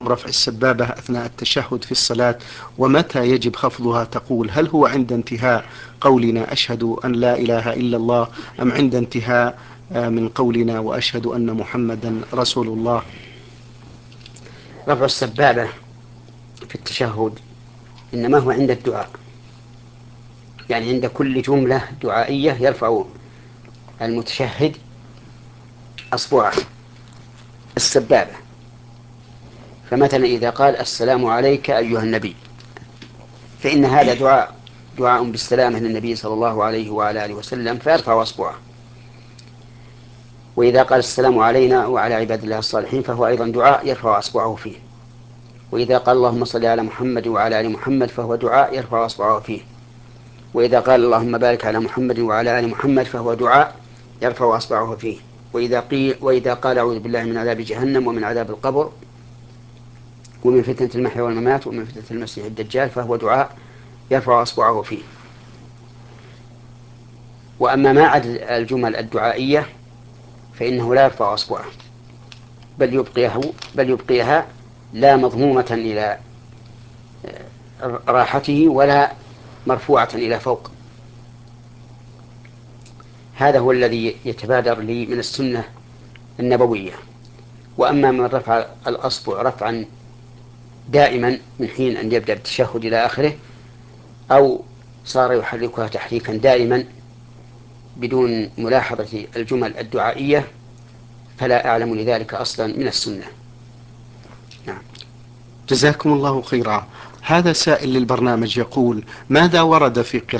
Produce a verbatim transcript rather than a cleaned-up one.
رفع السبابة أثناء التشهد في الصلاة، ومتى يجب خفضها؟ تقول: هل هو عند انتهاء قولنا أشهد أن لا إله إلا الله، أم عند انتهاء من قولنا وأشهد أن محمدا رسول الله؟ رفع السبابة في التشهد إنما هو عند الدعاء، يعني عند كل جملة دعائية يرفع المتشهد أصبعه السبابة. فمثلا إذا قال السلام عليك أيها النبي، فإن هذا دعاء دعاء بالسلامة للنبي صلى الله عليه وعلى آله وسلم، فيرفع أصبعه. وإذا قال السلام علينا وعلى عباد الله الصالحين فهو أيضا دعاء يرفع أصبعه فيه. وإذا قال اللهم صل على محمد وعلى آل محمد فهو دعاء يرفع أصبعه فيه. وإذا قال اللهم بارك على محمد وعلى آل محمد فهو دعاء يرفع أصبعه فيه. وإذا, قيل وإذا قال أعوذ بالله من عذاب جهنم ومن عذاب القبر ومن فتنة المحيا والممات ومن فتنة المسيح الدجال فهو دعاء يرفع أصبعه فيه. وأما ما عدا الجمل الدعائية فإنه لا يرفع أصبعه، بل يبقيه بل يبقيها لا مضمومة إلى راحته ولا مرفوعة إلى فوق. هذا هو الذي يتبادر لي من السنة النبوية. وأما من رفع الأصبع رفعا دائما من حين أن يبدأ بالتشهد إلى آخره، أو صار يحركها تحريكا دائما بدون ملاحظة الجمل الدعائية، فلا أعلم لذلك أصلا من السنة. نعم. جزاكم الله خيرا. هذا سائل للبرنامج يقول: ماذا ورد في قراءة